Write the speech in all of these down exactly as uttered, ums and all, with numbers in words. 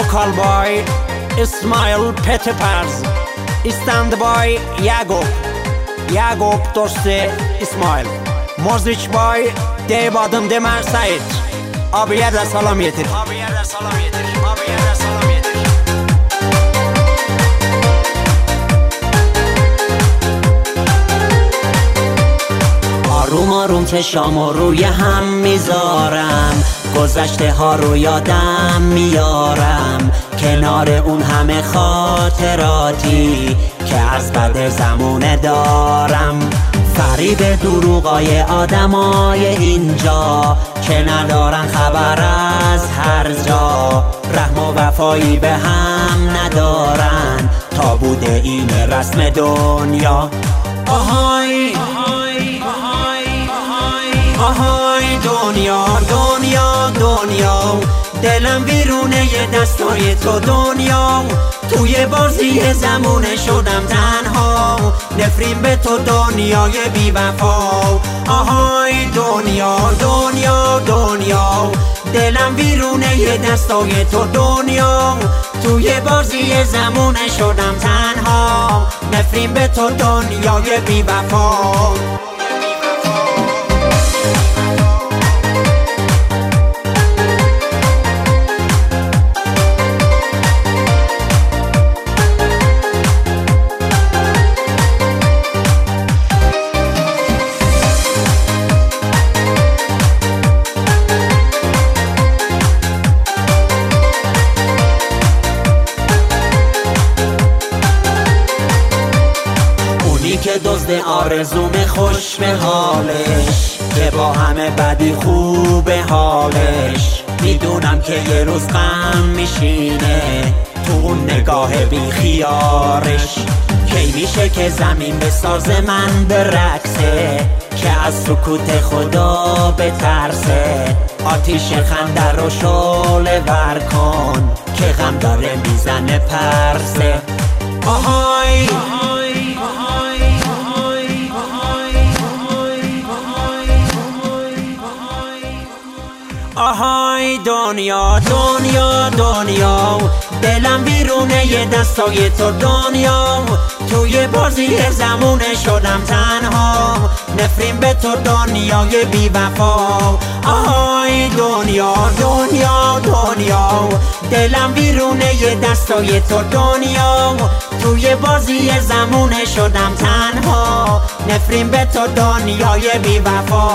vocal by Ismail Petipers, stand by Yagob Yagob dost İsmail, music by Deyib adım Demər Said. Abiyə də salam yetir. Abiyə də salam yetir. Abiyə də salam yetir. آروم آروم چشامو روی هم میذارم، گذشته ها رو یادم میارم، کنار اون همه خاطراتی که از بد زمونه دارم. فریب دروغای آدمای اینجا که ندارن خبر از هر جا، رحم و وفایی به هم ندارن تا بوده این رسم دنیا. آهای آهای آهای دنیا دنیا دنیا، دلم بیرونه یه دستای تو دنیا، توی بازی زمونه شدم تنها، نفرین به تو دنیای بی وفا. آهای دنیا دنیا دنیا، دلم بیرونه یه دستای تو دنیا، توی بازی زمونه شدم تنها، نفرین به تو دنیای بی وفا. که دزد آرزوم خوش به حالش، که با همه بدی خوب حالش، میدونم که یه روز غم میشینه تو اون نگاه بی خیارش. کی میشه که زمین به ساز من برقصه، که از سکوت خدا بترسه، آتیش خنده رو شعله ور کن که غم داره میزنه پرسه. آهای آهای دنیا دنیا دنیا، دلم بیرونه یه دستای تو دنیا، توی بازی زمونه شدم تنها، نفرین به تو دنیای بی وفا. آهای دنیا دنیا دنیا، دلم بیرونه یه دستای تو دنیا، توی بازی زمونه شدم تنها، نفرین به تو دنیای بی وفا.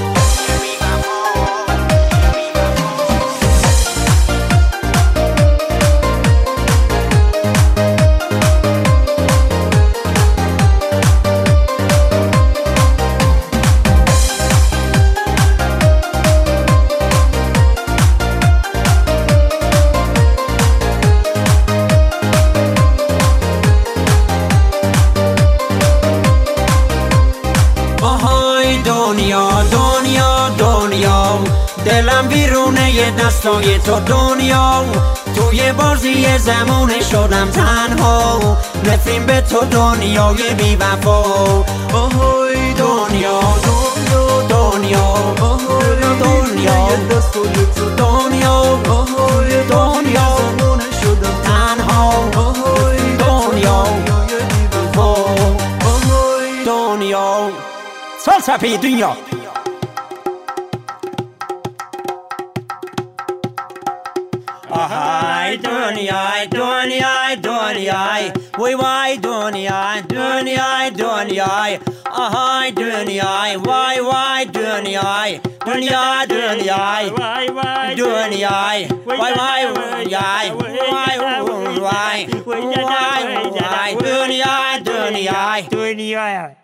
دنیا دنیا دنیا، دلم بیرونه یه دستای تو دنیا، توی بازی زمونه شدم تنها، نفرین به تو دنیای بی وفا. آهای دنیا دنیا دنیا، آهای دنیا یه دستای تو دنیا، آهای دنیا زمونه شدم تنها، آهای دنیا بی وفا. آهای دنیا فلسفه دنیا. آهای دنیای دنیای دنیای، وای وای دنیای دنیای دنیای، آهای دنیای وای وای دنیای دنیا دنیای وای وای دنیای وای وای دنیای وای وای وای وای دنیای دنیای دنیای.